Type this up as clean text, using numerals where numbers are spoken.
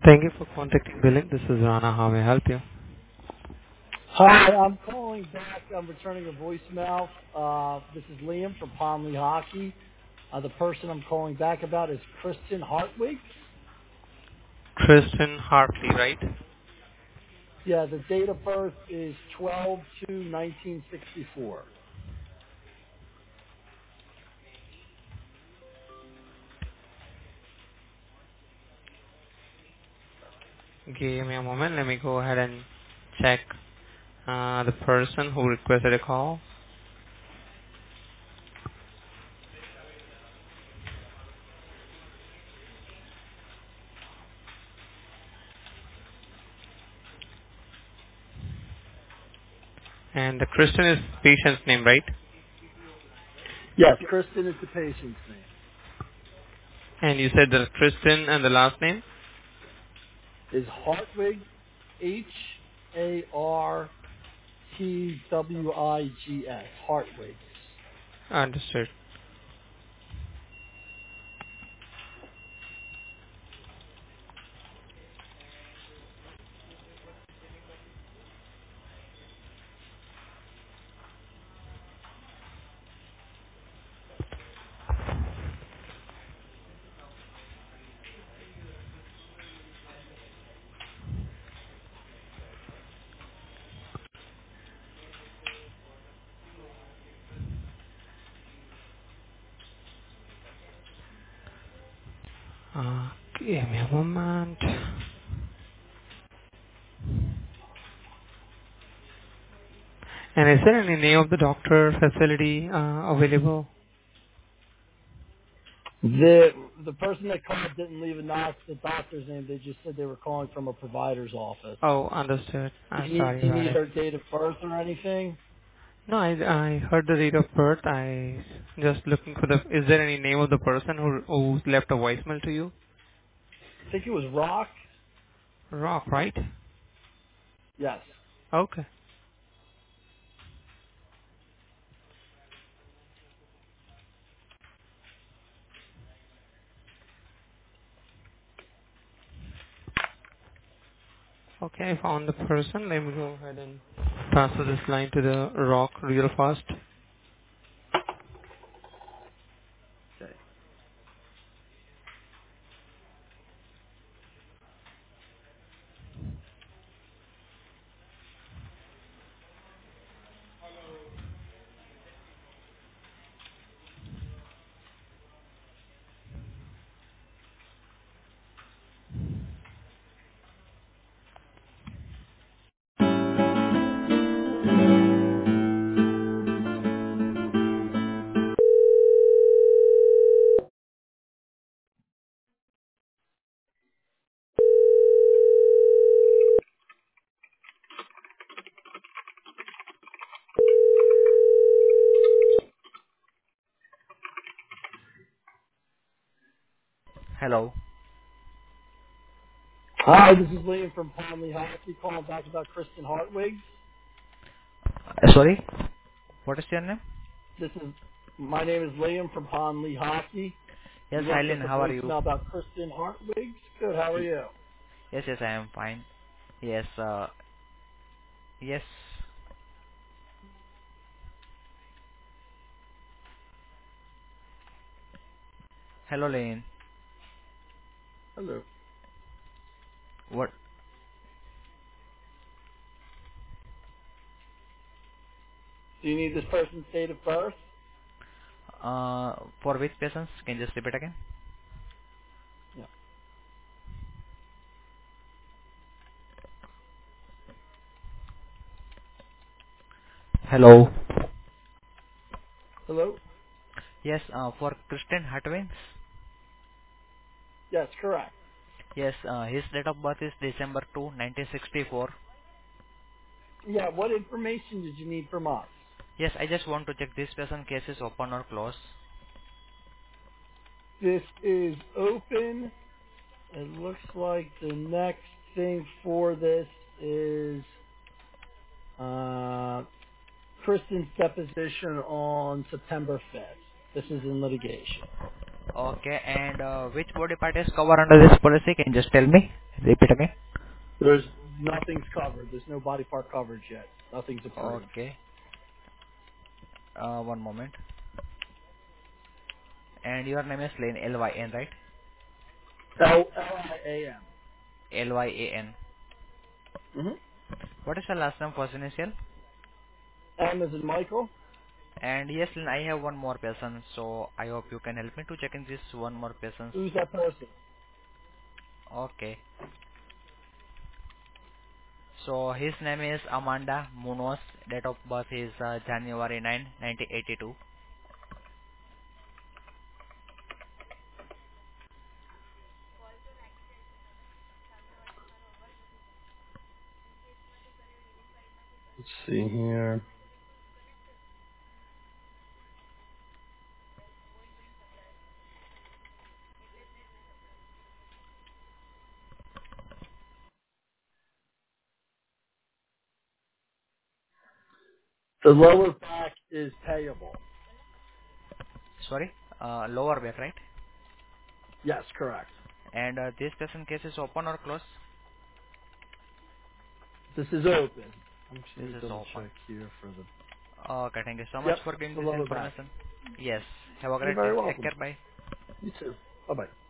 Thank you for contacting Billing. This is Rana. How may I help you? Hi, I'm calling back. I'm returning a voicemail. This is Liam from Ponley Hockey. The person I'm calling back about is Kristen Hartwig. Kristen Hartley, right? Yeah, the date of birth is 12/2/1964. Give me a moment. Let me go ahead and check the person who requested a call. And the Kristen is patient's name, right? Yes, Kristen is the patient's name. And you said that Kristen and the last name? Is Hartwig, Hartwigs, Hartwigs. Understood. Give me a moment. And is there any name of the doctor facility available? The person that called didn't leave the doctor's name. They just said they were calling from a provider's office. Oh, understood. Do I'm you need, sorry do you about need it. her date of birth or anything? No, I heard the date of birth. I just looking for the. Is there any name of the person who left a voicemail to you? I think it was Rock. Rock, right? Yes. Okay. Okay, I found the person. Let me go ahead and transfer this line to the Rock real fast. Hello. Hi, this is Liam from Ponley Hockey calling back about Kristen Hartwig. Sorry, what is your name? My name is Liam from Ponley Hockey. Yes, You left us Eileen, a how are you? voicemail about Kristen Hartwig. Good, how are Y- you? Yes, I am fine. Yes, yes. Hello, Lane. Hello. What? Do you need this person's date of birth? For which patients? Can you just repeat again? Yeah. Hello. Hello? Yes, for Christian Hartwins. Yes, correct. Yes, his date of birth is December 2, 1964. Yeah, what information did you need from us? Yes, I just want to check this patient case is open or closed. This is open. It looks like the next thing for this is uh, Kristen's deposition on September 5th. This is in litigation. Okay, and which body part is covered under this policy? Can you just tell me? Repeat again. There's nothing's covered. There's no body part coverage yet. Nothing's approved. Okay. One moment. And your name is Lynn, L-Y-N, right? Liam. Lyan. Mm-hmm. What is your last name, first initial? M as in Michael. And yes, Lynn, I have one more person, so I hope you can help me to check in this one more person. Who's that person? Okay. So his name is Amanda Munoz. Date of birth is January 9, 1982. Let's see here. The lower back is payable. Sorry, lower back, right? Yes, correct. And this patient case is open or closed? This is open. I'm just This going to is double open. check here for the. Okay, thank you so much Yep, for it's giving the this lower back. information. Yes, have a You're great day. very Take welcome. care, bye. You too. Bye bye.